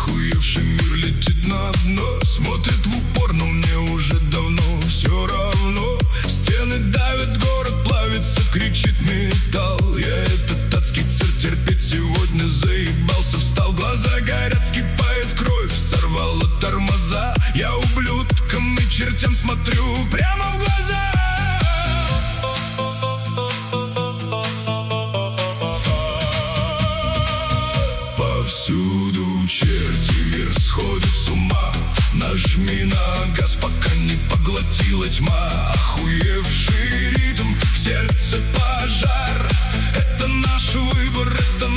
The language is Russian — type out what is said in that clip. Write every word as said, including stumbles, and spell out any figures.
Охуевший мир летит на дно, смотрит в упор, но мне уже давно все равно. Стены давят, город плавится, кричит металл. Я этот адский цирк терпеть сегодня заебался. Встал, глаза горят, скипает кровь, сорвало тормоза. Я ублюдкам и чертям смотрю прямо в глаза. Повсюду черти, мир сходит с ума. Нажми на газ, пока не поглотила тьма. Охуевший ритм, в сердце пожар. Это наш выбор, это